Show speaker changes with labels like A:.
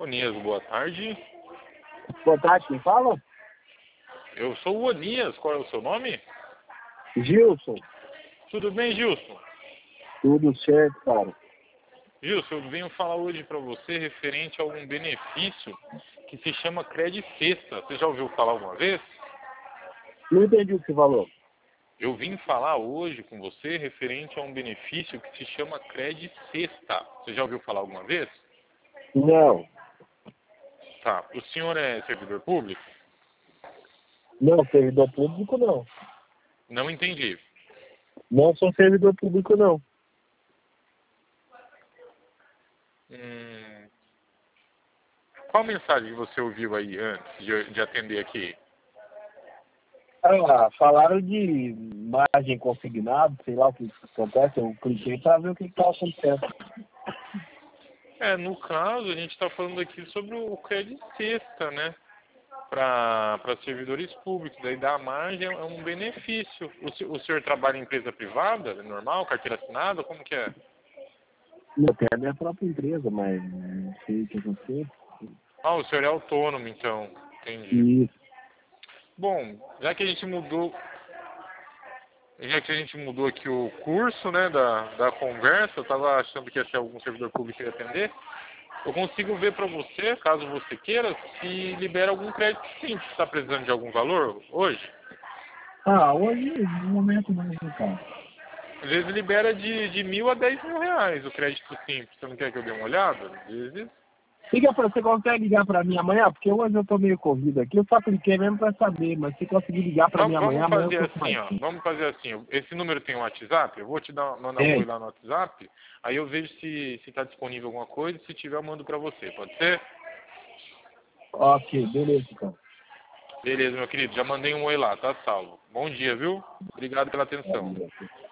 A: Onias, boa tarde.
B: Boa tarde, quem fala?
A: Eu sou o Onias, qual é o seu nome?
B: Gilson.
A: Tudo bem, Gilson?
B: Tudo certo, cara.
A: Gilson, eu venho falar hoje para você referente a um benefício que se chama Credit Sexta. Você já ouviu falar alguma vez?
B: Não entendi o que você falou.
A: Eu vim falar hoje com você referente a um benefício que se chama Credit Sexta. Você já ouviu falar alguma vez?
B: Não.
A: Tá. O senhor é servidor público?
B: Não, servidor público não.
A: Não entendi.
B: Não sou servidor público não.
A: Qual mensagem você ouviu aí antes de atender aqui?
B: Ah, falaram de margem consignado, sei lá o que acontece, eu cliquei para ver o que está acontecendo.
A: No caso, a gente está falando aqui sobre o Credit Sexta, né? Para servidores públicos. Daí da margem é um benefício. O senhor trabalha em empresa privada? É normal? Carteira assinada? Como que é?
B: Eu tenho a minha própria empresa, mas não sei o que aconteceu.
A: Ah, o senhor é autônomo, então. Entendi.
B: Isso.
A: Bom, já que a gente mudou aqui o curso, né, da conversa, eu estava achando que ia ser algum servidor público que ia atender. Eu consigo ver para você, caso você queira, se libera algum crédito simples. Você está precisando de algum valor hoje?
B: Ah, hoje, no momento não, cara.
A: Às vezes libera de 1.000 a 10.000 reais o crédito simples. Você não quer que eu dê uma olhada? Às vezes.
B: Você consegue ligar para mim amanhã? Porque hoje eu tô meio corrido aqui, eu só cliquei mesmo para saber, mas se conseguir ligar para mim
A: Vamos
B: amanhã eu
A: fazer
B: tô
A: assim,
B: mais.
A: ó. Vamos fazer assim. Esse número tem um WhatsApp? Eu vou te mandar um
B: É,
A: oi lá no WhatsApp. Aí eu vejo se está disponível alguma coisa. Se tiver, eu mando para você. Pode ser?
B: ok, beleza, cara.
A: Beleza, meu querido. Já mandei um oi lá. Tá salvo. Bom dia, viu? Obrigado pela atenção.